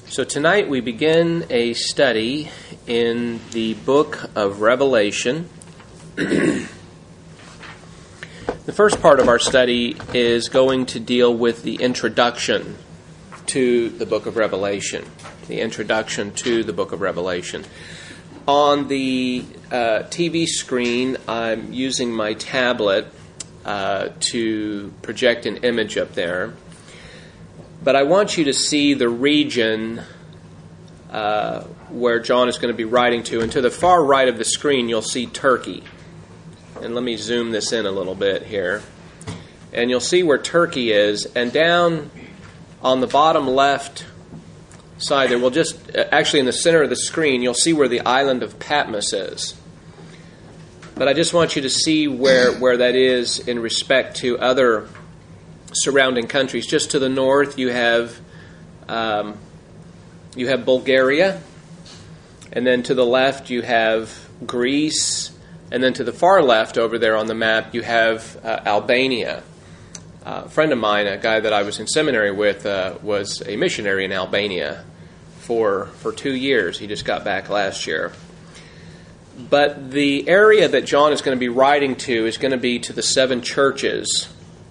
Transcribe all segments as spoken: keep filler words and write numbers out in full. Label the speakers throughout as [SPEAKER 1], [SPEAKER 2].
[SPEAKER 1] So tonight we begin a study in the book of Revelation. The first part of our study is going to deal with the introduction to the book of Revelation. The introduction to the book of Revelation. On the uh, T V screen, I'm using my tablet uh, to project an image up there. But I want you to see the region uh, where John is going to be writing to. And to the far right of the screen, you'll see Turkey. And let me zoom this in a little bit here. And you'll see where Turkey is. And down on the bottom left side there, we'll just, actually in the center of the screen, you'll see where the island of Patmos is. But I just want you to see where, where that is in respect to other surrounding countries. Just to the north, you have um, you have Bulgaria, and then to the left you have Greece, and then to the far left over there on the map you have uh, Albania. Uh, a friend of mine, a guy that I was in seminary with, uh, was a missionary in Albania for for two years. He just got back last year. But the area that John is going to be writing to is going to be to the seven churches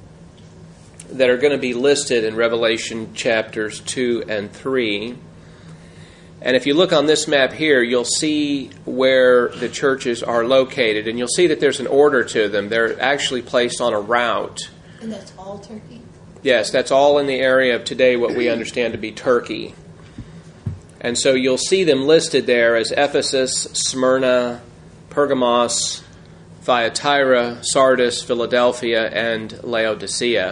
[SPEAKER 1] that are going to be listed in Revelation chapters two and three. And if you look on this map here, you'll see where the churches are located. And you'll see that there's an order to them. They're actually placed on a route.
[SPEAKER 2] And that's all Turkey?
[SPEAKER 1] Yes, that's all in the area of today what we understand to be Turkey. And so you'll see them listed there as Ephesus, Smyrna, Pergamos, Thyatira, Sardis, Philadelphia, and Laodicea.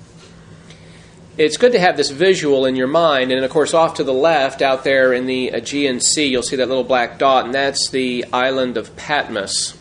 [SPEAKER 1] It's good to have this visual in your mind, and of course off to the left, out there in the Aegean Sea, you'll see that little black dot, and that's the island of Patmos.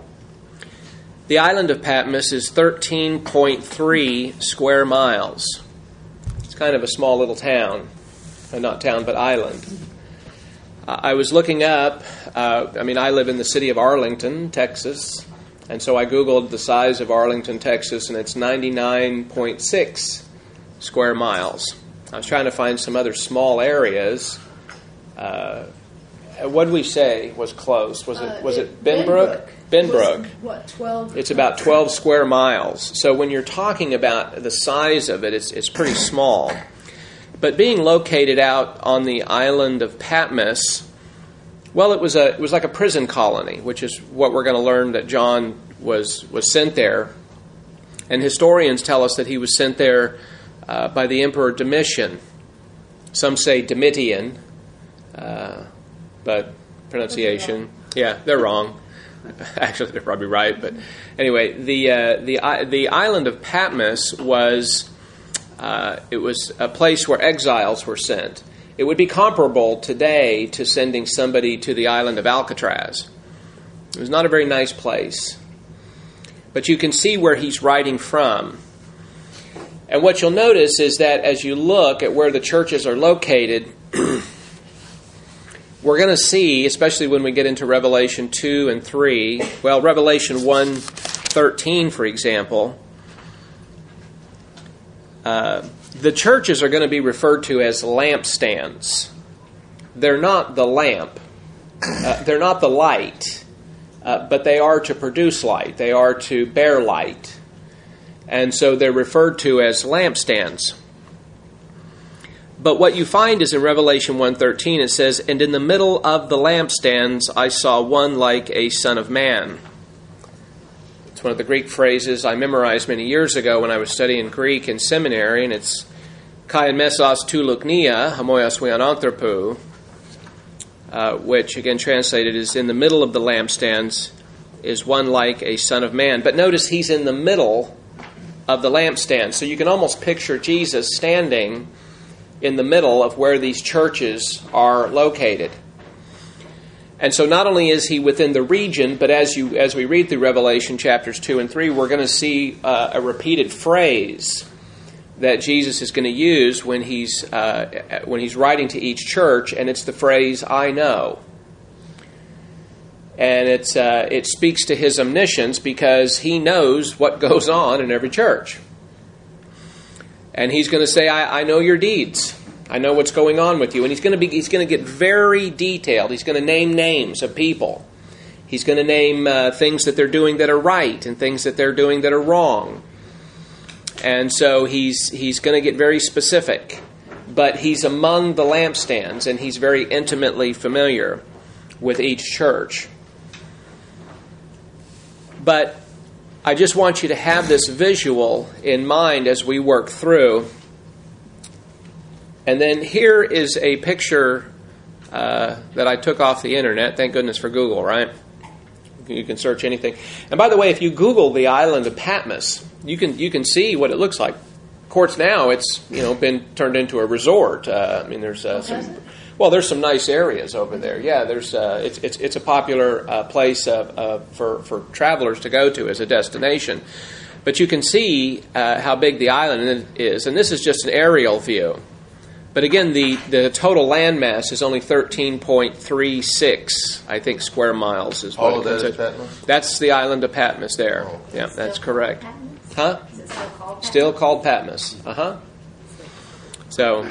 [SPEAKER 1] The island of Patmos is thirteen point three square miles. It's kind of a small little town. Uh, not town, but island. Uh, I was looking up, uh, I mean, I live in the city of Arlington, Texas, and so I Googled the size of Arlington, Texas, and it's ninety-nine point six square miles. I was trying to find some other small areas. Uh, what did we say was close? Was it was it Benbrook? Benbrook.
[SPEAKER 2] What, twelve?
[SPEAKER 1] It's about twelve square miles. So when you're talking about the size of it, it's it's pretty small. But being located out on the island of Patmos, well, it was a it was like a prison colony, which is what we're going to learn that John was was sent there. And historians tell us that he was sent there Uh, by the Emperor Domitian. Some say Domitian, uh, but pronunciation, yeah, they're wrong. Actually, they're probably right, but anyway, the uh, the the island of Patmos was uh, it was a place where exiles were sent. It would be comparable today to sending somebody to the island of Alcatraz. It was not a very nice place, but you can see where he's writing from. And what you'll notice is that as you look at where the churches are located, we're going to see, especially when we get into Revelation two and three, well, Revelation one thirteen, for example, uh, the churches are going to be referred to as lampstands. They're not the lamp. Uh, they're not the light, uh, but they are to produce light. They are to bear light. And so they're referred to as lampstands. But what you find is in Revelation one thirteen, it says, "And in the middle of the lampstands I saw one like a son of man." It's one of the Greek phrases I memorized many years ago when I was studying Greek in seminary, and it's "kai mesos tu luknia, hamoios weananthropou," uh, which again translated is "in the middle of the lampstands is one like a son of man." But notice he's in the middle of the lampstand. So you can almost picture Jesus standing in the middle of where these churches are located. And so not only is he within the region, but as you as we read through Revelation chapters two and three, we're going to see uh, a repeated phrase that Jesus is going to use when he's uh, when he's writing to each church, and it's the phrase, "I know." And it's uh, it speaks to his omniscience because he knows what goes on in every church. And he's going to say, I, I know your deeds. I know what's going on with you. And he's going to be he's going to get very detailed. He's going to name names of people. He's going to name uh, things that they're doing that are right and things that they're doing that are wrong. And so he's he's going to get very specific. But he's among the lampstands, and he's very intimately familiar with each church. But I just want you to have this visual in mind as we work through. And then here is a picture uh, that I took off the internet. Thank goodness for Google, right? You can search anything. And by the way, if you Google the island of Patmos, you can you can see what it looks like. Of course, now it's you know been turned into a resort. Uh, I mean, there's uh, some well, there's some nice areas over there. Yeah, there's uh, it's it's it's a popular uh, place uh, uh, for for travelers to go to as a destination. But you can see uh, how big the island is, and this is just an aerial view. But again, the, the total landmass is only thirteen point three six, I think, square miles is what
[SPEAKER 3] All
[SPEAKER 1] it
[SPEAKER 3] of that is
[SPEAKER 1] considers.
[SPEAKER 3] Patmos?
[SPEAKER 1] That's the island of Patmos there.
[SPEAKER 3] Oh.
[SPEAKER 1] Yeah, that's correct.
[SPEAKER 4] Patmos?
[SPEAKER 1] Huh?
[SPEAKER 4] Is it still called Patmos?
[SPEAKER 1] Still called Patmos. Uh-huh. So,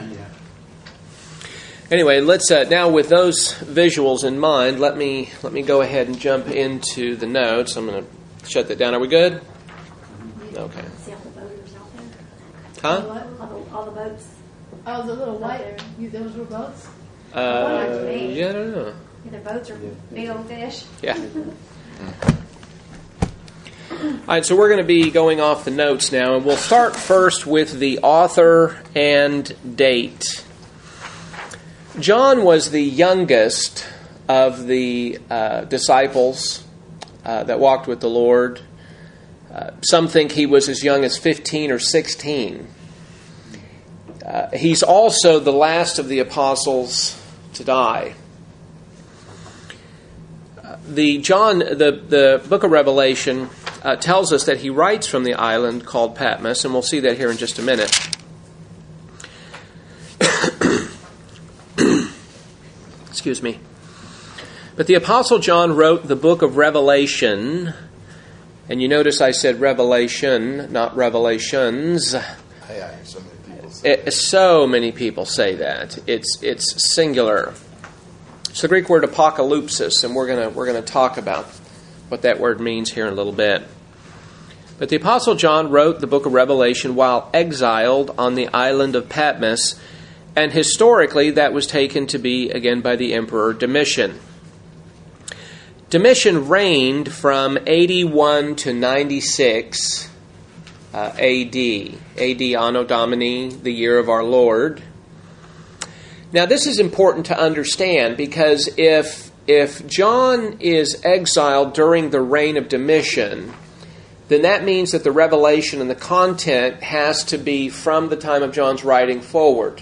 [SPEAKER 1] anyway, let's uh, now with those visuals in mind, let me let me go ahead and jump into the notes. I'm going to shut that down. Are we good? Okay.
[SPEAKER 4] See all the boaters out there?
[SPEAKER 1] Huh?
[SPEAKER 2] What?
[SPEAKER 4] All the, all the boats?
[SPEAKER 2] Oh, the little
[SPEAKER 4] Out
[SPEAKER 2] white,
[SPEAKER 4] there.
[SPEAKER 2] you, those were boats?
[SPEAKER 1] Uh, yeah, I don't know.
[SPEAKER 4] Yeah, the boats are big old fish.
[SPEAKER 1] Yeah. All right, so we're going to be going off the notes now, and we'll start first with the author and date. John was the youngest of the uh, disciples uh, that walked with the Lord. Uh, some think he was as young as fifteen or sixteen. Uh, he's also the last of the apostles to die. Uh, the John, the, the book of Revelation uh, tells us that he writes from the island called Patmos, and we'll see that here in just a minute. Excuse me. But the apostle John wrote the book of Revelation, and you notice I said revelation, not revelations.
[SPEAKER 3] Hey, I hear so many people say
[SPEAKER 1] It, so many people say that. It's it's singular. It's the Greek word apocalypsis, and we're gonna we're gonna talk about what that word means here in a little bit. But the Apostle John wrote the book of Revelation while exiled on the island of Patmos, and historically that was taken to be again by the Emperor Domitian. Domitian reigned from eighty-one to ninety-six. Uh, A D, A D Anno Domini, the year of our Lord. Now, this is important to understand because if if John is exiled during the reign of Domitian, then that means that the revelation and the content has to be from the time of John's writing forward.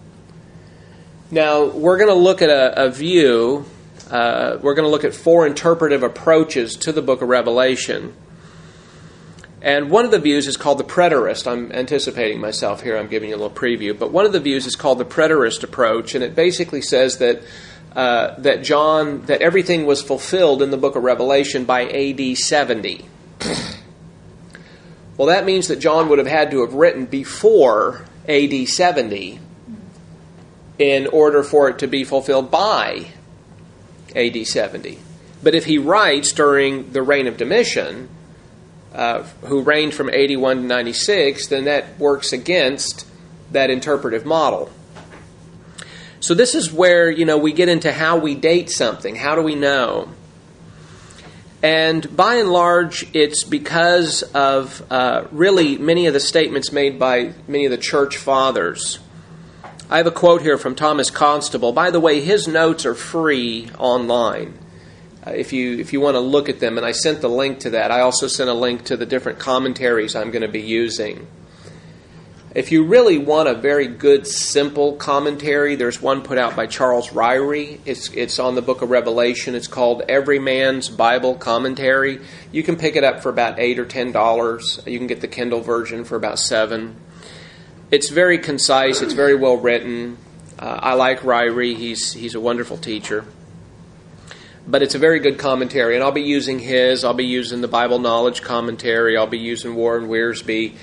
[SPEAKER 1] Now, we're going to look at a, a view. Uh, we're going to look at four interpretive approaches to the book of Revelation. And one of the views is called the preterist. I'm anticipating myself here. I'm giving you a little preview. But one of the views is called the preterist approach, and it basically says that uh, that John, that everything was fulfilled in the book of Revelation by A D seventy. Well, that means that John would have had to have written before A D seventy in order for it to be fulfilled by A D seventy. But if he writes during the reign of Domitian, Uh, who reigned from eighty-one to ninety-six, then that works against that interpretive model. So this is where, you know, we get into how we date something. How do we know? And by and large, it's because of uh, really many of the statements made by many of the church fathers. I have a quote here from Thomas Constable. By the way, his notes are free online. Uh, if you if you want to look at them, and I sent the link to that. I also sent a link to the different commentaries I'm going to be using. If you really want a very good, simple commentary, there's one put out by Charles Ryrie. It's it's on the book of Revelation. It's called Every Man's Bible Commentary. You can pick it up for about eight or ten dollars. You can get the Kindle version for about seven. It's very concise. It's very well written. Uh, I like Ryrie. He's he's a wonderful teacher. But it's a very good commentary, and I'll be using his. I'll be using the Bible Knowledge Commentary. I'll be using Warren Wiersbe.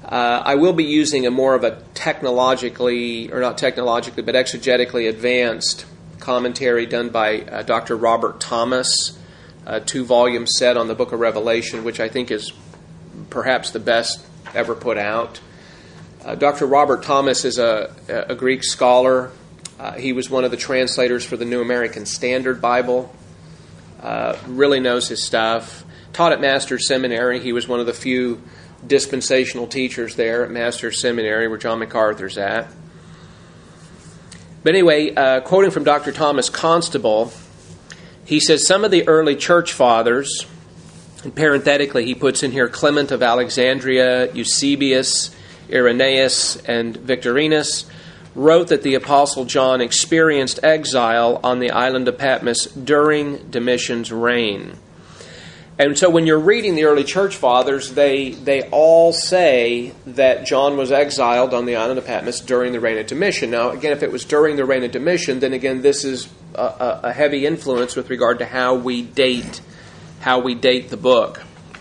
[SPEAKER 1] Uh, I will be using a more of a technologically, or not technologically, but exegetically advanced commentary done by uh, Doctor Robert Thomas, a two-volume set on the Book of Revelation, which I think is perhaps the best ever put out. Uh, Doctor Robert Thomas is a, a Greek scholar. Uh, he was one of the translators for the New American Standard Bible. Uh, really knows his stuff. Taught at Master's Seminary. He was one of the few dispensational teachers there at Master's Seminary, where John MacArthur's at. But anyway, uh, quoting from Doctor Thomas Constable, he says, some of the early church fathers, and parenthetically he puts in here Clement of Alexandria, Eusebius, Irenaeus, and Victorinus, wrote that the Apostle John experienced exile on the island of Patmos during Domitian's reign. And so when you're reading the early church fathers, they they all say that John was exiled on the island of Patmos during the reign of Domitian. Now, again, if it was during the reign of Domitian, then again, this is a, a heavy influence with regard to how we date how we date the book.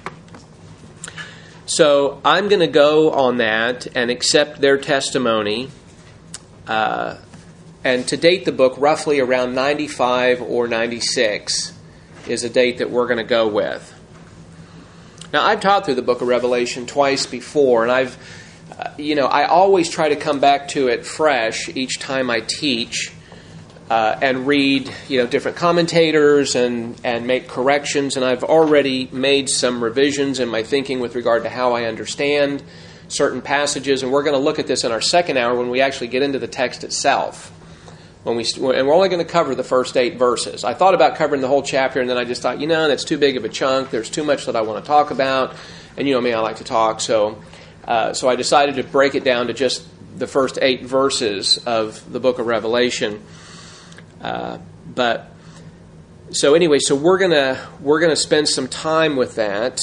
[SPEAKER 1] So I'm going to go on that and accept their testimony, uh, and to date the book roughly around ninety-five or ninety-six. Is a date that we're going to go with. Now, I've taught through the book of Revelation twice before, and I've, uh, you know, I always try to come back to it fresh each time I teach uh, and read, you know, different commentators and, and make corrections, and I've already made some revisions in my thinking with regard to how I understand certain passages, and we're going to look at this in our second hour when we actually get into the text itself. When we and we're only going to cover the first eight verses. I thought about covering the whole chapter, and then I just thought, you know, that's too big of a chunk. There's too much that I want to talk about, and you know me, I like to talk. So, uh, so I decided to break it down to just the first eight verses of the book of Revelation. Uh, but so anyway, so we're gonna we're gonna spend some time with that.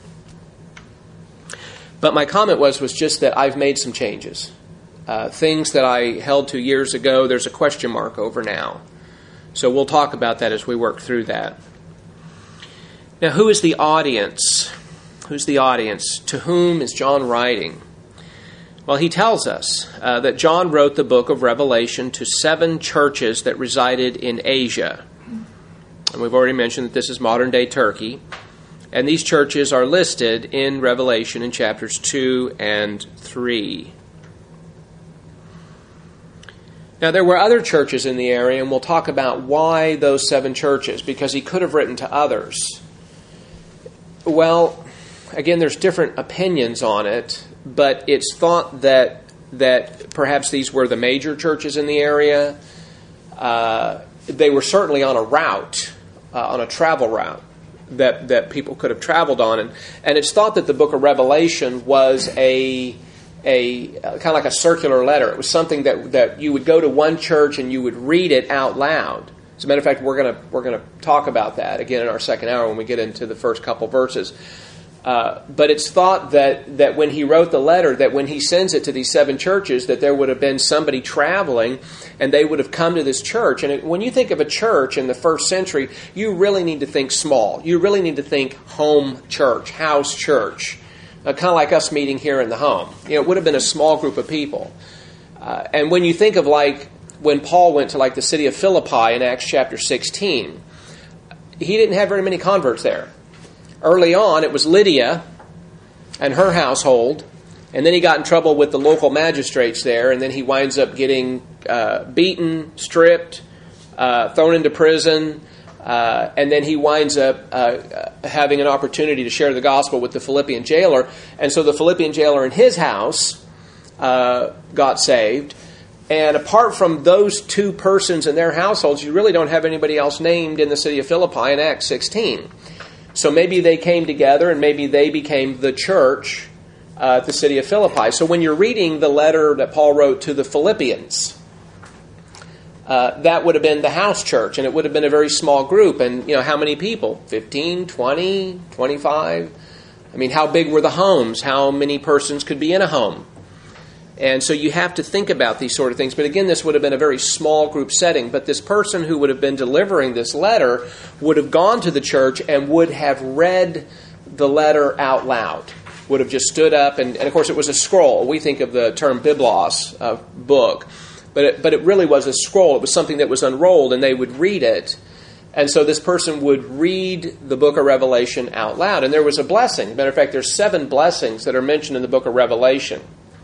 [SPEAKER 1] But my comment was was just that I've made some changes. Uh, things that I held to years ago, there's a question mark over now. So we'll talk about that as we work through that. Now, who is the audience? Who's the audience? To whom is John writing? Well, he tells us uh, that John wrote the book of Revelation to seven churches that resided in Asia. And we've already mentioned that this is modern-day Turkey. And these churches are listed in Revelation in chapters two and three. Now, there were other churches in the area, and we'll talk about why those seven churches, because he could have written to others. Well, again, there's different opinions on it, but it's thought that that perhaps these were the major churches in the area. Uh, they were certainly on a route, uh, on a travel route that, that people could have traveled on. And, and it's thought that the book of Revelation was a... a uh, kind of like a circular letter. It was something that that you would go to one church and you would read it out loud. As a matter of fact, we're going to we're going to talk about that again in our second hour when we get into the first couple verses. Uh, but it's thought that that when he wrote the letter, that when he sends it to these seven churches, that there would have been somebody traveling, and they would have come to this church. And it, when you think of a church in the first century, you really need to think small. You really need to think home church, house church. Uh, kind of like us meeting here in the home. You know, it would have been a small group of people. Uh, and when you think of like when Paul went to like the city of Philippi in Acts chapter sixteen, he didn't have very many converts there. Early on, it was Lydia and her household, and then he got in trouble with the local magistrates there, and then he winds up getting uh, beaten, stripped, uh, thrown into prison. Uh, and then he winds up uh, having an opportunity to share the gospel with the Philippian jailer. And so the Philippian jailer in his house uh, got saved. And apart from those two persons and their households, you really don't have anybody else named in the city of Philippi in Acts sixteen. So maybe they came together and maybe they became the church uh, at the city of Philippi. So when you're reading the letter that Paul wrote to the Philippians, Uh, that would have been the house church, and it would have been a very small group. And, you know, how many people? fifteen, twenty, twenty-five? I mean, how big were the homes? How many persons could be in a home? And so you have to think about these sort of things. But again, this would have been a very small group setting. But this person who would have been delivering this letter would have gone to the church and would have read the letter out loud. would have just stood up, and, and of course it was a scroll. We think of the term biblos, uh, book, but it, but it really was a scroll. It was something that was unrolled, and they would read it. And so this person would read the book of Revelation out loud, and there was a blessing. As a matter of fact, there's seven blessings that are mentioned in the book of Revelation.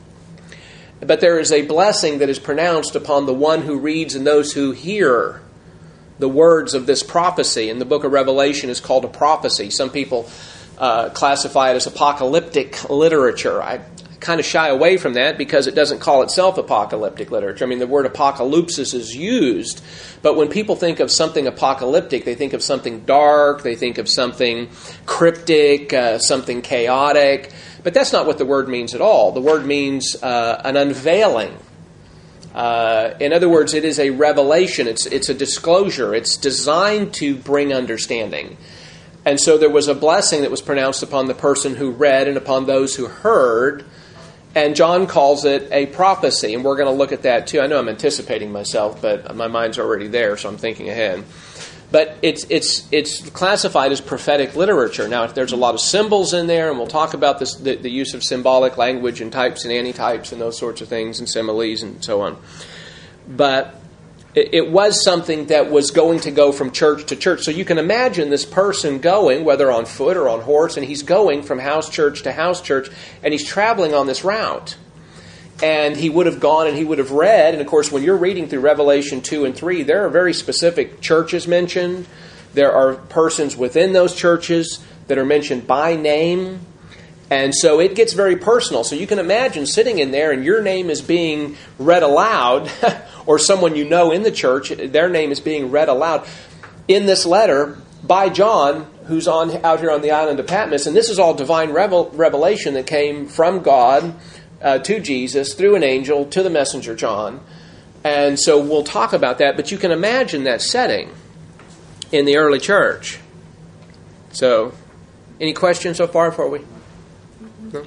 [SPEAKER 1] But there is a blessing that is pronounced upon the one who reads and those who hear the words of this prophecy. And the book of Revelation is called a prophecy. Some people uh, classify it as apocalyptic literature. I kind of shy away from that because it doesn't call itself apocalyptic literature. I mean, the word apocalypsis is used, but when people think of something apocalyptic, they think of something dark, they think of something cryptic, uh, something chaotic. But that's not what the word means at all. The word means uh, an unveiling. Uh, in other words, it is a revelation. It's it's a disclosure. It's designed to bring understanding. And so there was a blessing that was pronounced upon the person who read and upon those who heard. And John calls it a prophecy. And we're going to look at that too. I know I'm anticipating myself, but my mind's already there, so I'm thinking ahead. But it's it's it's classified as prophetic literature. Now, there's a lot of symbols in there, and we'll talk about this, the, the use of symbolic language and types and antitypes and those sorts of things, and similes and so on. But it, it was something that was going to go from church to church. So you can imagine this person going, whether on foot or on horse, and he's going from house church to house church, and he's traveling on this route. And he would have gone and he would have read. And of course, when you're reading through Revelation two and three, there are very specific churches mentioned. There are persons within those churches that are mentioned by name. And so it gets very personal. So you can imagine sitting in there and your name is being read aloud, or someone you know in the church, their name is being read aloud in this letter by John, who's on out here on the island of Patmos. And this is all divine revel- revelation that came from God Uh, to Jesus, through an angel, to the messenger John. And so we'll talk about that, but you can imagine that setting in the early church. So, any questions so far before we... No?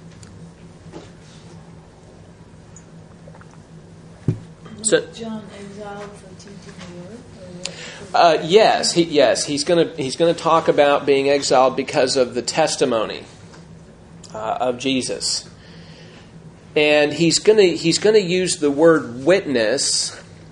[SPEAKER 1] So,
[SPEAKER 2] John exiled for teaching the word?
[SPEAKER 1] Uh, yes, he, yes, he's going to he's going to talk about being exiled because of the testimony uh, of Jesus. And he's going to he's going to use the word witness.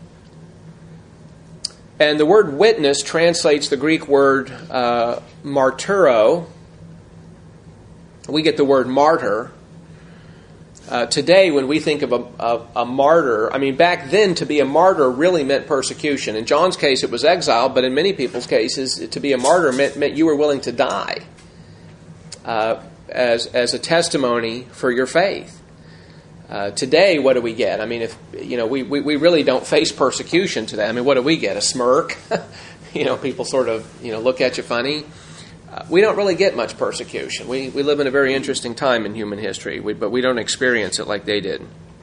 [SPEAKER 1] And the word witness translates the Greek word uh, martyro. We get the word martyr. Uh, today, when we think of a, a, a martyr, I mean, back then, to be a martyr really meant persecution. In John's case, it was exile, but in many people's cases, to be a martyr meant, meant you were willing to die uh, as as a testimony for your faith. Uh, today, what do we get? I mean, if you know, we, we, we really don't face persecution today. I mean, what do we get? A smirk? you know, people sort of you know look at you funny. Uh, we don't really get much persecution. We we live in a very interesting time in human history, we, but we don't experience it like they did.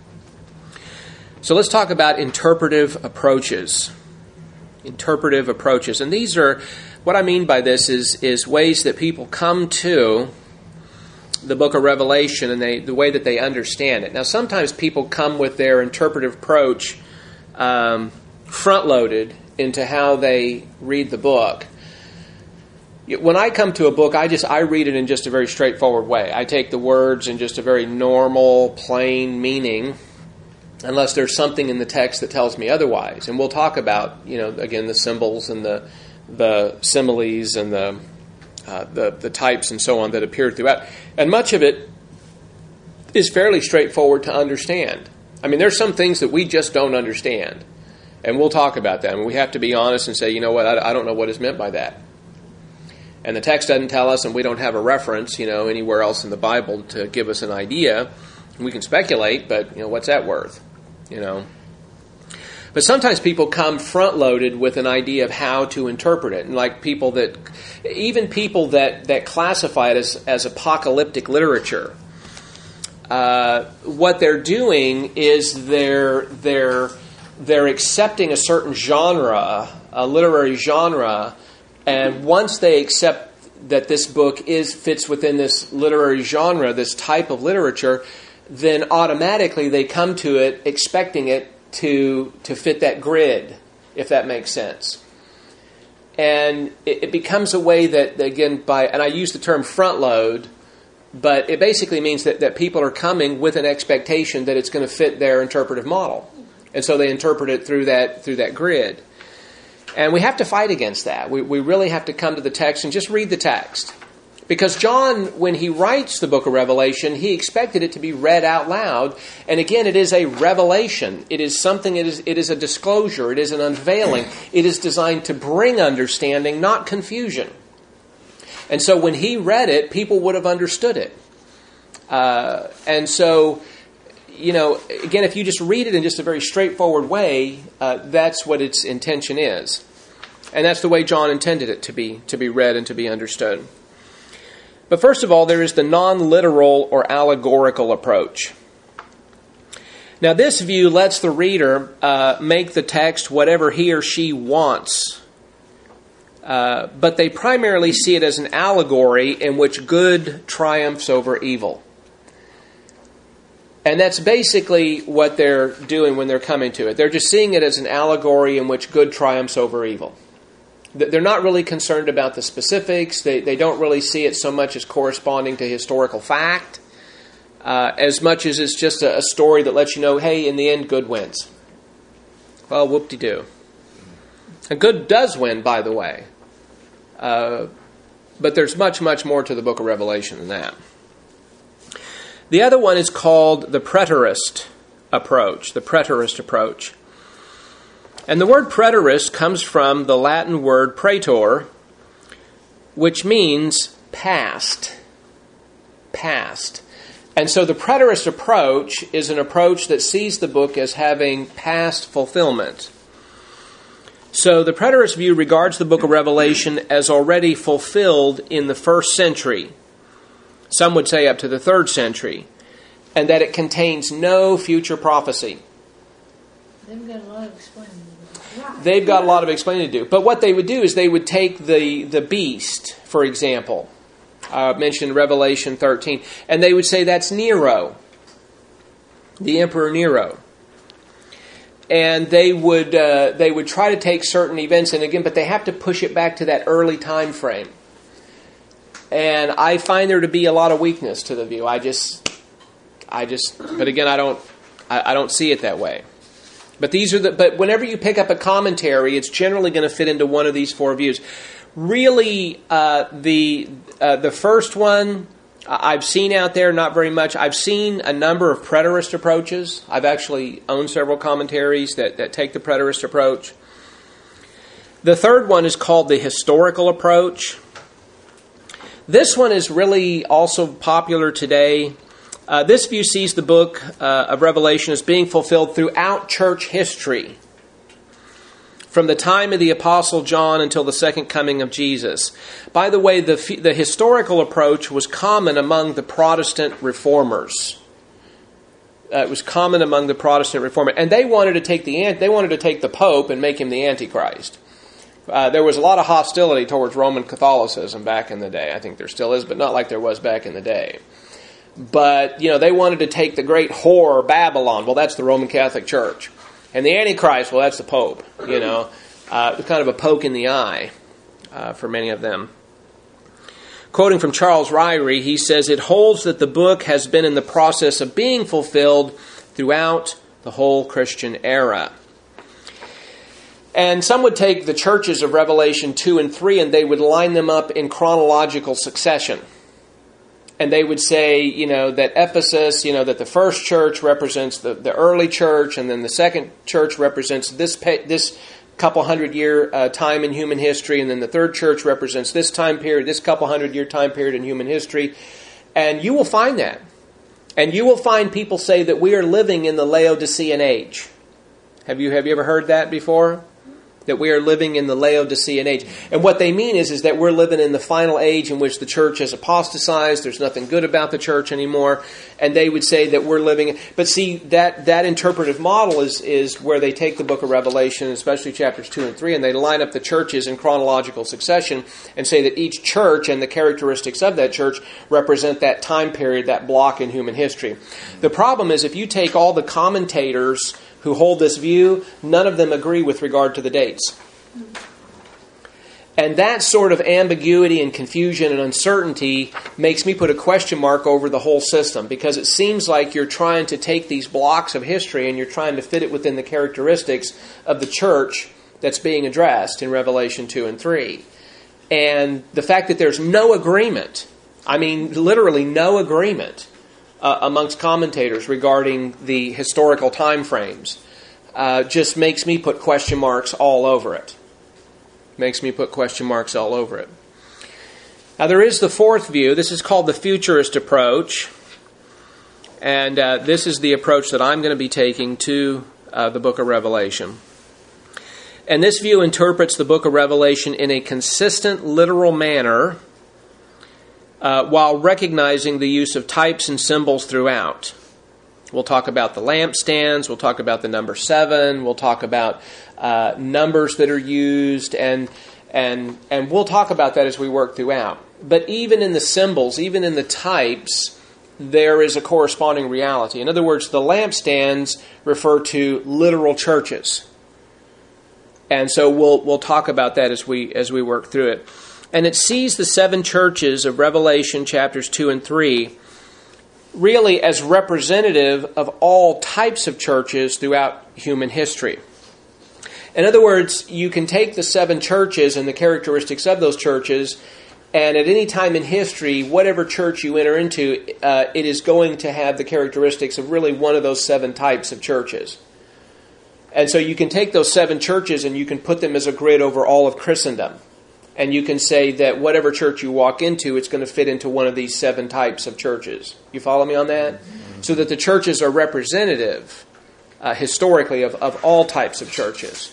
[SPEAKER 1] So let's talk about interpretive approaches. Interpretive approaches, and these are what I mean by this is is ways that people come to the book of Revelation and they the way that they understand it. Now, sometimes people come with their interpretive approach um, front-loaded into how they read the book. When I come to a book, I just I read it in just a very straightforward way. I take the words in just a very normal, plain meaning, unless there's something in the text that tells me otherwise. And we'll talk about, you know, again, the symbols and the the similes and the Uh, the, the types and so on that appear throughout. And much of it is fairly straightforward to understand. I mean, there's some things that we just don't understand. And we'll talk about that. And we have to be honest and say, you know what, I, I don't know what is meant by that. And the text doesn't tell us, and we don't have a reference, you know, anywhere else in the Bible to give us an idea. We can speculate, but, you know, what's that worth? You know. But sometimes people come front-loaded with an idea of how to interpret it. And like people that, even people that, that classify it as, as apocalyptic literature, uh, what they're doing is they're, they're, they're accepting a certain genre, a literary genre, and once they accept that this book is fits within this literary genre, this type of literature, then automatically they come to it expecting it to to fit that grid, if that makes sense. And it, it becomes a way that, again, by and I use the term front load but it basically means that, that people are coming with an expectation that it's going to fit their interpretive model. And so they interpret it through that through that grid. And we have to fight against that. We, we really have to come to the text and just read the text. Because John, when he writes the book of Revelation, he expected it to be read out loud. And again, it is a revelation. It is something, it is, it is a disclosure. It is an unveiling. It is designed to bring understanding, not confusion. And so when he read it, people would have understood it. Uh, and so, you know, again, if you just read it in just a very straightforward way, uh, that's what its intention is. And that's the way John intended it to be, to be read and to be understood. But first of all, there is the non-literal or allegorical approach. Now, this view lets the reader uh, make the text whatever he or she wants. Uh, but they primarily see it as an allegory in which good triumphs over evil. And that's basically what they're doing when they're coming to it. They're just seeing it as an allegory in which good triumphs over evil. They're not really concerned about the specifics. They, they don't really see it so much as corresponding to historical fact, uh, as much as it's just a, a story that lets you know, hey, in the end, good wins. Well, whoop-de-doo. And good does win, by the way. Uh, but there's much, much more to the book of Revelation than that. The other one is called the preterist approach, the preterist approach. And the word preterist comes from the Latin word praetor, which means past. Past. And so the preterist approach is an approach that sees the book as having past fulfillment. So the preterist view regards the book of Revelation as already fulfilled in the first century. Some would say up to the third century. And that it contains no future prophecy.
[SPEAKER 2] They've got a lot of explaining to do.
[SPEAKER 1] They've got a lot of explaining to do. But what they would do is they would take the, the beast, for example, uh, mentioned in Revelation thirteen, and they would say that's Nero, the Emperor Nero. And they would uh, they would try to take certain events, and again, but they have to push it back to that early time frame. And I find there to be a lot of weakness to the view. I just, I just, but again, I don't, I, I don't see it that way. But these are the. But whenever you pick up a commentary, it's generally going to fit into one of these four views. Really, uh, the uh, the first one I've seen out there, not very much. I've seen a number of preterist approaches. I've actually owned several commentaries that, that take the preterist approach. The third one is called the historical approach. This one is really also popular today. Uh, this view sees the book uh, of Revelation as being fulfilled throughout church history, from the time of the Apostle John until the second coming of Jesus. By the way, the, the historical approach was common among the Protestant reformers. Uh, it was common among the Protestant reformers, and they wanted to take the they wanted to take the Pope and make him the Antichrist. Uh, there was a lot of hostility towards Roman Catholicism back in the day. I think there still is, but not like there was back in the day. But, you know, they wanted to take the great whore Babylon. Well, that's the Roman Catholic Church. And the Antichrist, well, that's the Pope. You know, uh, it was kind of a poke in the eye uh, for many of them. Quoting from Charles Ryrie, he says, "It holds that the book has been in the process of being fulfilled throughout the whole Christian era." And some would take the churches of Revelation two and three and they would line them up in chronological succession. And they would say, you know, that Ephesus, you know, that the first church represents the, the early church, and then the second church represents this this couple hundred year uh, time in human history, and then the third church represents this time period, this couple hundred year time period in human history. And you will find that. And you will find people say that we are living in the Laodicean age. Have you have you ever heard that before? That we are living in the Laodicean age. And what they mean is, is that we're living in the final age in which the church has apostatized. There's nothing good about the church anymore. And they would say that we're living... But see, that, that interpretive model is, is where they take the book of Revelation, especially chapters two and three, and they line up the churches in chronological succession and say that each church and the characteristics of that church represent that time period, that block in human history. The problem is, if you take all the commentators who hold this view, none of them agree with regard to the dates. And that sort of ambiguity and confusion and uncertainty makes me put a question mark over the whole system, because it seems like you're trying to take these blocks of history and you're trying to fit it within the characteristics of the church that's being addressed in Revelation two and three. And the fact that there's no agreement, I mean literally no agreement uh, amongst commentators regarding the historical time frames, uh, just makes me put question marks all over it. Makes me put question marks all over it. Now there is the fourth view. This is called the futurist approach. And uh, this is the approach that I'm going to be taking to uh, the book of Revelation. And this view interprets the book of Revelation in a consistent, literal manner, uh, while recognizing the use of types and symbols throughout. We'll talk about the lampstands, we'll talk about the number seven, we'll talk about uh, numbers that are used, and and and we'll talk about that as we work throughout. But even in the symbols, even in the types, there is a corresponding reality. In other words, the lampstands refer to literal churches. And so we'll we'll talk about that as we as we work through it. And it sees the seven churches of Revelation chapters two and three really as representative of all types of churches throughout human history. In other words, you can take the seven churches and the characteristics of those churches, and at any time in history, whatever church you enter into, uh, it is going to have the characteristics of really one of those seven types of churches. And so you can take those seven churches and you can put them as a grid over all of Christendom. And you can say that whatever church you walk into, it's going to fit into one of these seven types of churches. You follow me on that? Mm-hmm. So that the churches are representative, uh, historically, of, of all types of churches.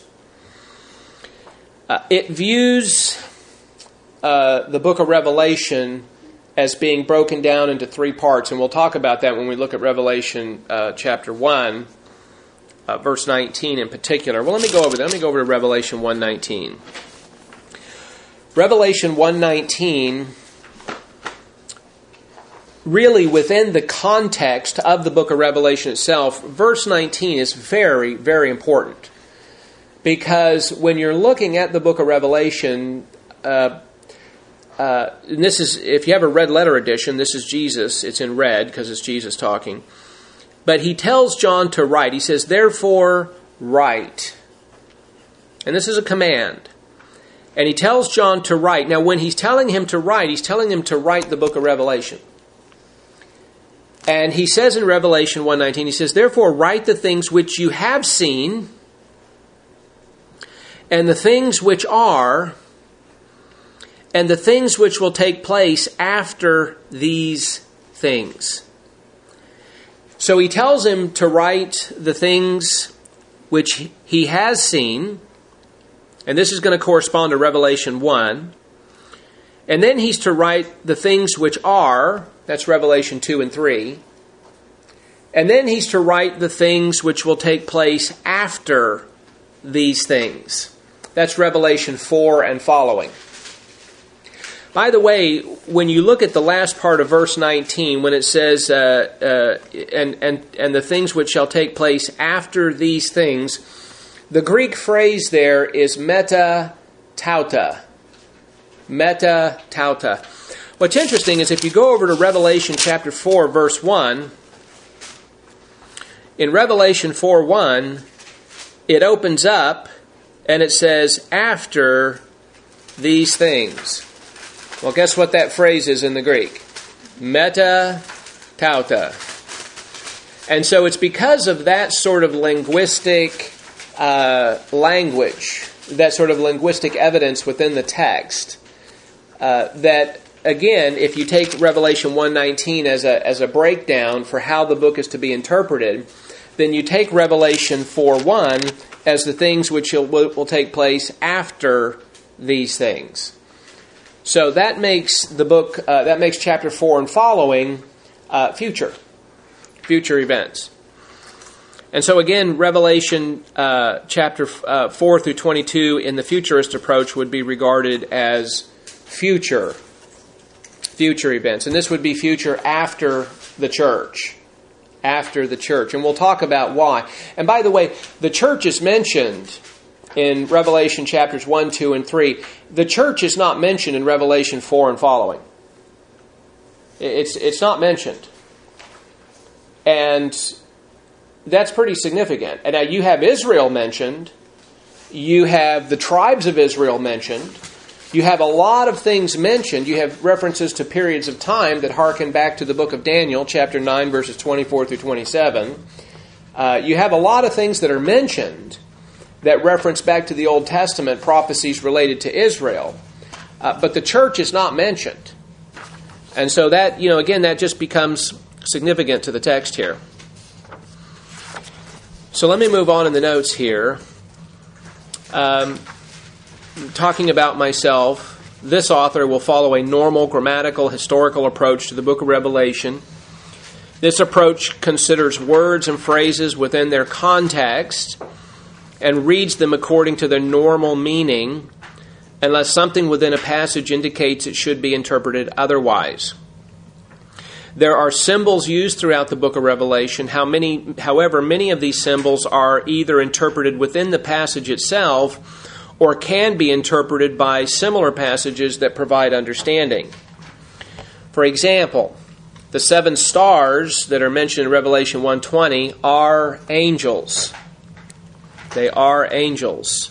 [SPEAKER 1] Uh, it views uh, the book of Revelation as being broken down into three parts. And we'll talk about that when we look at Revelation uh, chapter one, uh, verse nineteen in particular. Well, let me go over that. Let me go over to Revelation one nineteen. Revelation one nineteen, really within the context of the book of Revelation itself, verse nineteen is very, very important. Because when you're looking at the book of Revelation, uh, uh, and this is, if you have a red letter edition, this is Jesus. It's in red because it's Jesus talking. But he tells John to write. He says, therefore, write. And this is a command. And he tells John to write. Now, when he's telling him to write, he's telling him to write the book of Revelation. And he says in Revelation one nineteen, he says, therefore write the things which you have seen, and the things which are, and the things which will take place after these things. So he tells him to write the things which he has seen. And this is going to correspond to Revelation one. And then he's to write the things which are, that's Revelation two and three. And then he's to write the things which will take place after these things. That's Revelation four and following. By the way, when you look at the last part of verse nineteen, when it says, uh, uh, and, and, and the things which shall take place after these things, the Greek phrase there is meta tauta. Meta tauta. What's interesting is if you go over to Revelation chapter four, verse one, in Revelation four one, it opens up and it says, after these things. Well, guess what that phrase is in the Greek? Meta tauta. And so it's because of that sort of linguistic Uh, language, that sort of linguistic evidence within the text, uh, that, again, if you take Revelation one nineteen as a as a breakdown for how the book is to be interpreted, then you take Revelation four one as the things which will, will take place after these things. So that makes the book, uh, that makes chapter four and following uh, future, future events. And so again, Revelation uh, chapter uh, four through twenty-two in the futurist approach would be regarded as future, future events. And this would be future after the church, after the church. And we'll talk about why. And by the way, the church is mentioned in Revelation chapters one, two, and three, the church is not mentioned in Revelation four and following. It's, it's not mentioned. And that's pretty significant. And now you have Israel mentioned. You have the tribes of Israel mentioned. You have a lot of things mentioned. You have references to periods of time that harken back to the book of Daniel, chapter nine, verses twenty-four through twenty-seven. Uh, you have a lot of things that are mentioned that reference back to the Old Testament prophecies related to Israel. Uh, but the church is not mentioned. And so that, you know, again, that just becomes significant to the text here. So let me move on in the notes here. Um, talking about myself, this author will follow a normal grammatical, historical approach to the book of Revelation. This approach considers words and phrases within their context and reads them according to their normal meaning, unless something within a passage indicates it should be interpreted otherwise. There are symbols used throughout the book of Revelation. How many, however, many of these symbols are either interpreted within the passage itself or can be interpreted by similar passages that provide understanding. For example, the seven stars that are mentioned in Revelation one twenty are angels. They are angels.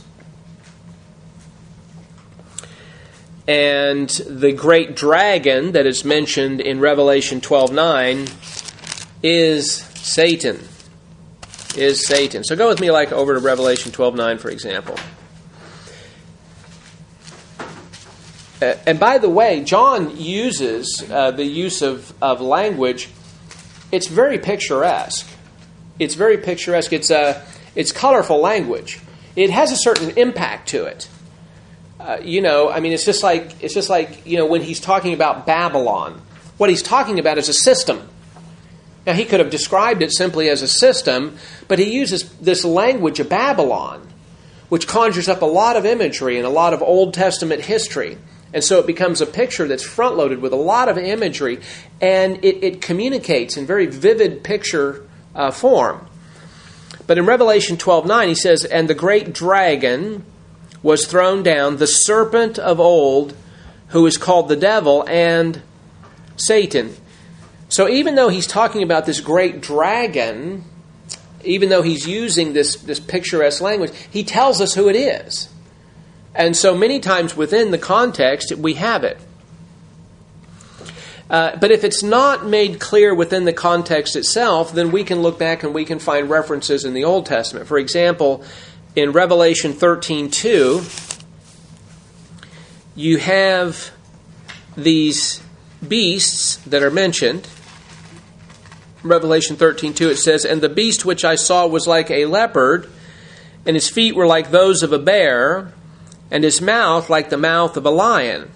[SPEAKER 1] And the great dragon that is mentioned in Revelation twelve nine is Satan. Is Satan. So go with me like over to Revelation twelve nine, for example. Uh, and by the way, John uses uh, the use of, of language. It's very picturesque. It's very picturesque. It's a it's colorful language. It has a certain impact to it. Uh, you know, I mean, it's just like it's just like you know when he's talking about Babylon. What he's talking about is a system. Now he could have described it simply as a system, but he uses this language of Babylon, which conjures up a lot of imagery and a lot of Old Testament history. And so it becomes a picture that's front-loaded with a lot of imagery, and it, it communicates in very vivid picture uh, form. But in Revelation twelve nine, he says, "And the great dragon was thrown down, the serpent of old, who is called the devil and Satan." So even though he's talking about this great dragon, even though he's using this, this picturesque language, he tells us who it is. And so many times within the context, we have it. Uh, but if it's not made clear within the context itself, then we can look back and we can find references in the Old Testament. For example, in Revelation thirteen two, you have these beasts that are mentioned. Revelation thirteen two, it says, "And the beast which I saw was like a leopard, and his feet were like those of a bear, and his mouth like the mouth of a lion."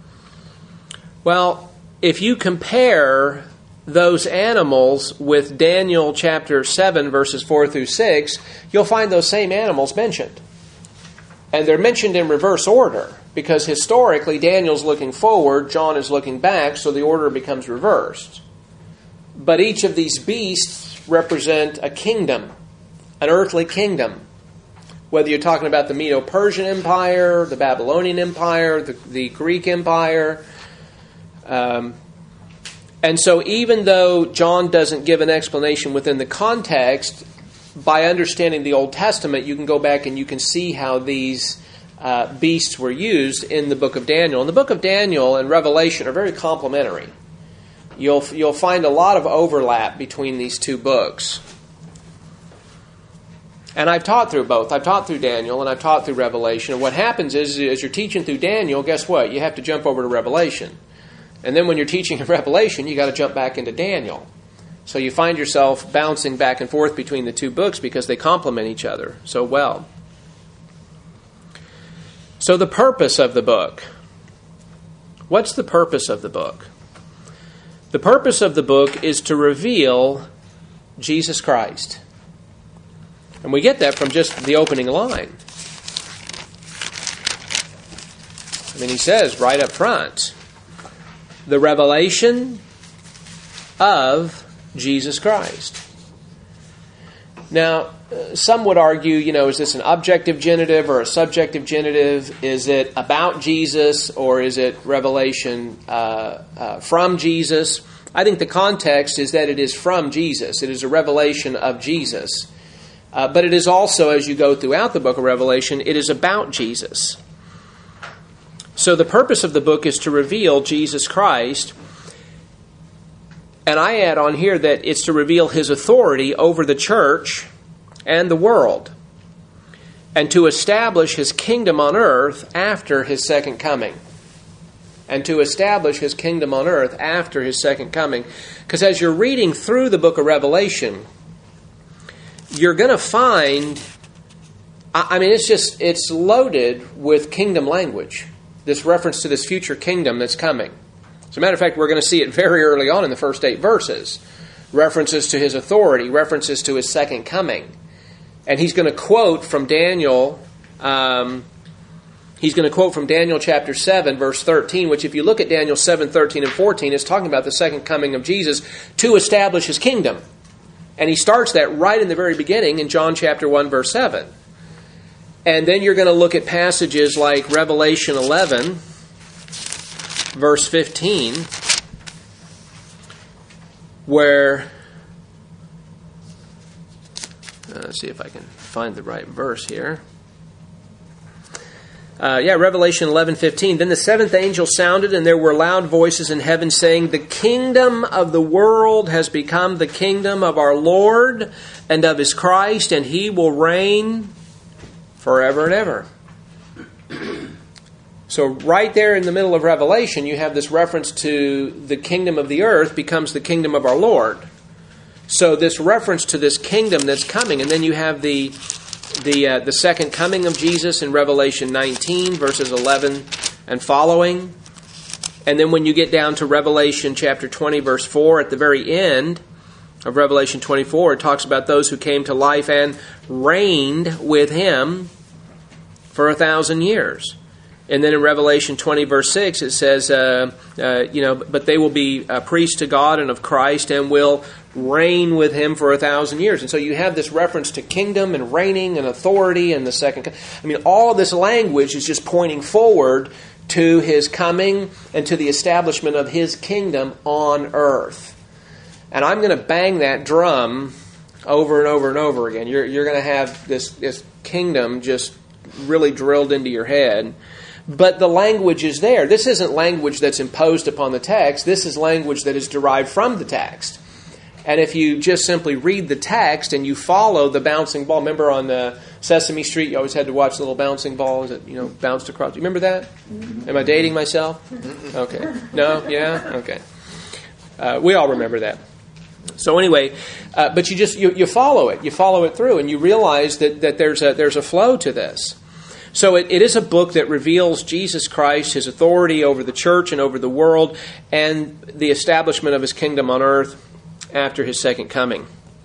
[SPEAKER 1] Well, if you compare those animals with Daniel chapter seven, verses four through six, you'll find those same animals mentioned. And they're mentioned in reverse order, because historically Daniel's looking forward, John is looking back, so the order becomes reversed. But each of these beasts represent a kingdom, an earthly kingdom. Whether you're talking about the Medo-Persian Empire, the Babylonian Empire, the, the Greek Empire. Um, and so even though John doesn't give an explanation within the context, by understanding the Old Testament, you can go back and you can see how these uh, beasts were used in the book of Daniel. And the book of Daniel and Revelation are very complementary. You'll, you'll find a lot of overlap between these two books. And I've taught through both. I've taught through Daniel and I've taught through Revelation. And what happens is, as you're teaching through Daniel, guess what? You have to jump over to Revelation. And then when you're teaching in Revelation, you got to jump back into Daniel. So you find yourself bouncing back and forth between the two books because they complement each other so well. So the purpose of the book. What's the purpose of the book? The purpose of the book is to reveal Jesus Christ. And we get that from just the opening line. I mean, he says right up front, the revelation of Jesus Christ. Now, some would argue, you know, is this an objective genitive or a subjective genitive? Is it about Jesus or is it revelation uh, uh, from Jesus? I think the context is that it is from Jesus. It is a revelation of Jesus. Uh, but it is also, as you go throughout the book of Revelation, it is about Jesus. So the purpose of the book is to reveal Jesus Christ. And I add on here that it's to reveal His authority over the church and the world, and to establish His kingdom on earth after His second coming. And to establish His kingdom on earth after His second coming. Because as you're reading through the book of Revelation, you're going to find, I mean, it's just, it's loaded with kingdom language. This reference to this future kingdom that's coming. As a matter of fact, we're going to see it very early on in the first eight verses. References to His authority, references to His second coming. And he's going to quote from Daniel, um, he's going to quote from Daniel chapter seven, verse thirteen, which if you look at Daniel seven, thirteen, and fourteen, it's talking about the second coming of Jesus to establish His kingdom. And he starts that right in the very beginning in John chapter one, verse seven. And then you're going to look at passages like Revelation eleven, verse fifteen, where, uh, let's see if I can find the right verse here. Uh, yeah, Revelation eleven fifteen. Then the seventh angel sounded, and there were loud voices in heaven saying, "The kingdom of the world has become the kingdom of our Lord and of His Christ, and He will reign forever and ever." So right there in the middle of Revelation, you have this reference to the kingdom of the earth becomes the kingdom of our Lord. So this reference to this kingdom that's coming, and then you have the the uh, the second coming of Jesus in Revelation nineteen, verses eleven and following. And then when you get down to Revelation chapter twenty, verse four, at the very end of Revelation twenty-four, it talks about those who came to life and reigned with Him for a thousand years. And then in Revelation twenty, verse six, it says, uh, uh, you know, but they will be uh, priests to God and of Christ and will reign with Him for a thousand years. And so you have this reference to kingdom and reigning and authority and the second. I mean, all this language is just pointing forward to His coming and to the establishment of His kingdom on earth. And I'm going to bang that drum over and over and over again. You're, you're going to have this, this kingdom just really drilled into your head. But the language is there. This isn't language that's imposed upon the text. This is language that is derived from the text. And if you just simply read the text and you follow the bouncing ball, remember on the Sesame Street, you always had to watch the little bouncing balls that, you know, bounced across. Do you remember that? Mm-hmm. Am I dating myself? Okay. No? Yeah? Okay. Uh, we all remember that. So anyway, uh, but you just you, you follow it. You follow it through, and you realize that, that there's a there's a flow to this. So it, it is a book that reveals Jesus Christ, His authority over the church and over the world, and the establishment of His kingdom on earth after His second coming.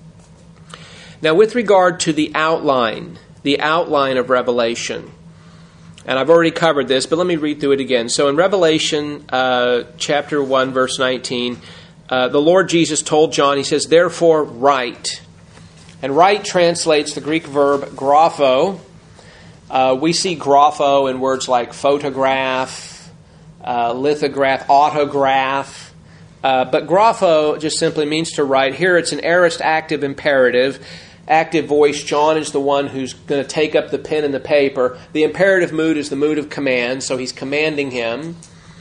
[SPEAKER 1] Now, with regard to the outline, the outline of Revelation, and I've already covered this, but let me read through it again. So in Revelation uh, chapter one, verse nineteen, uh, the Lord Jesus told John, He says, "Therefore write." And write translates the Greek verb grapho. Uh, we see grapho in words like photograph, uh, lithograph, autograph. Uh, but grapho just simply means to write. Here it's an aorist active imperative. Active voice, John is the one who's going to take up the pen and the paper. The imperative mood is the mood of command, so he's commanding him.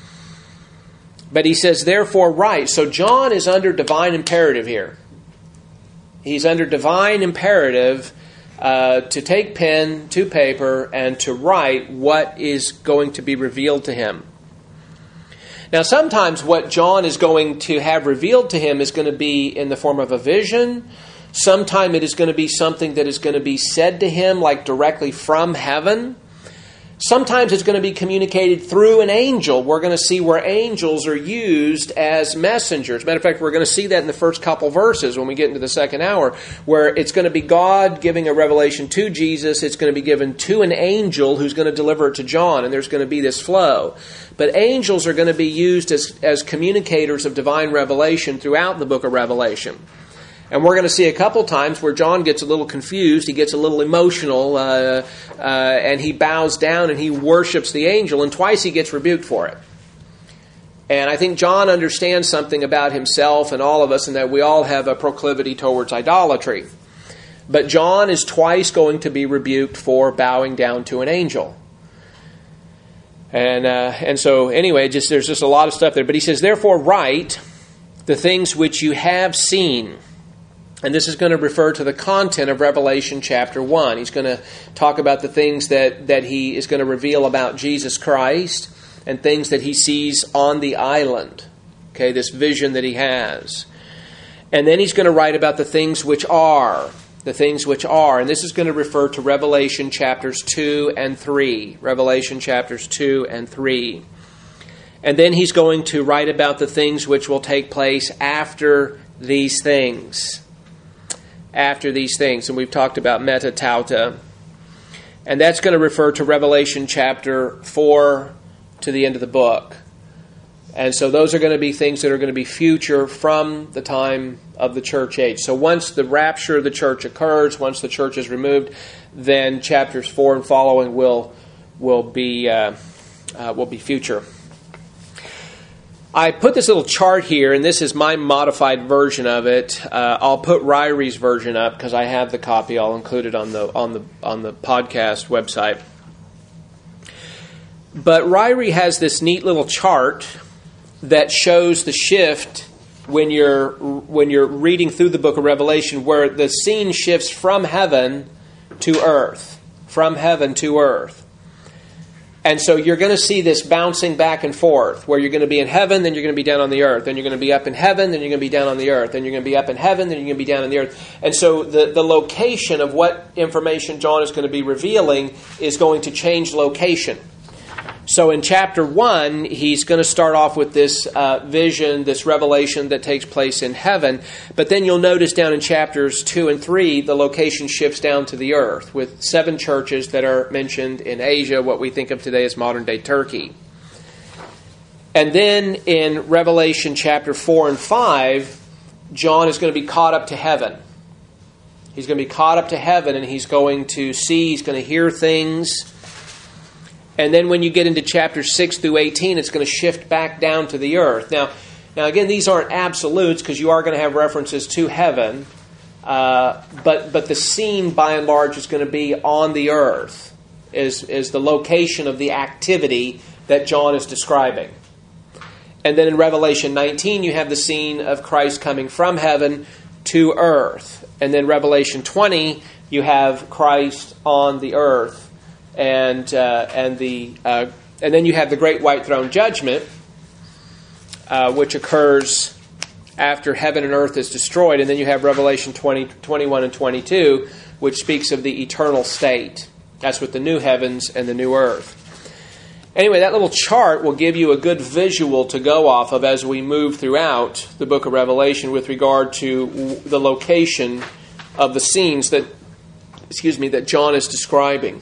[SPEAKER 1] But he says, "Therefore write." So John is under divine imperative here. He's under divine imperative Uh, to take pen to paper and to write what is going to be revealed to him. Now, sometimes what John is going to have revealed to him is going to be in the form of a vision. Sometimes it is going to be something that is going to be said to him, like directly from heaven. Sometimes it's going to be communicated through an angel. We're going to see where angels are used as messengers. Matter of fact, we're going to see that in the first couple verses when we get into the second hour, where it's going to be God giving a revelation to Jesus. It's going to be given to an angel who's going to deliver it to John, and there's going to be this flow. But angels are going to be used as, as communicators of divine revelation throughout the book of Revelation. And we're going to see a couple times where John gets a little confused, he gets a little emotional, uh, uh, and he bows down and he worships the angel, and twice he gets rebuked for it. And I think John understands something about himself and all of us, and that we all have a proclivity towards idolatry. But John is twice going to be rebuked for bowing down to an angel. And uh, and so anyway, just there's just a lot of stuff there. But he says, therefore write the things which you have seen. And this is going to refer to the content of Revelation chapter one. He's going to talk about the things that, that he is going to reveal about Jesus Christ and things that he sees on the island. Okay, this vision that he has. And then he's going to write about the things which are. The things which are. And this is going to refer to Revelation chapters two and three. Revelation chapters two and three. And then he's going to write about the things which will take place after these things. After these things. And we've talked about meta tauta. And that's going to refer to Revelation chapter four to the end of the book. And so those are going to be things that are going to be future from the time of the church age. So once the rapture of the church occurs, once the church is removed, then chapters four and following will will be uh, uh, will be future. I put this little chart here, and this is my modified version of it. Uh, I'll put Ryrie's version up because I have the copy. I'll include it on the on the on the podcast website. But Ryrie has this neat little chart that shows the shift when you're when you're reading through the book of Revelation, where the scene shifts from heaven to earth, from heaven to earth. And so you're going to see this bouncing back and forth, where you're going to be in heaven, then you're going to be down on the earth. Then you're going to be up in heaven, then you're going to be down on the earth. Then you're going to be up in heaven, then you're going to be down on the earth. And so the, the location of what information John is going to be revealing is going to change location. So in chapter one, he's going to start off with this uh, vision, this revelation that takes place in heaven. But then you'll notice down in chapters two and three, the location shifts down to the earth with seven churches that are mentioned in Asia, what we think of today as modern-day Turkey. And then in Revelation chapter four and five, John is going to be caught up to heaven. He's going to be caught up to heaven, and he's going to see, he's going to hear things. And then when you get into chapters six through eighteen, it's going to shift back down to the earth. Now, now again, these aren't absolutes because you are going to have references to heaven. Uh, but but the scene, by and large, is going to be on the earth, is, is the location of the activity that John is describing. And then in Revelation nineteen, you have the scene of Christ coming from heaven to earth. And then Revelation twenty, you have Christ on the earth. And uh, and the uh, and then you have the Great White Throne Judgment, uh, which occurs after heaven and earth is destroyed. And then you have Revelation twenty, twenty-one and twenty-two, which speaks of the eternal state. That's with the new heavens and the new earth. Anyway, that little chart will give you a good visual to go off of as we move throughout the book of Revelation with regard to the location of the scenes that, excuse me, that John is describing.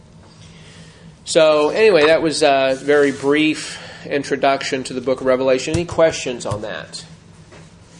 [SPEAKER 1] So anyway, that was a very brief introduction to the book of Revelation. Any questions on that?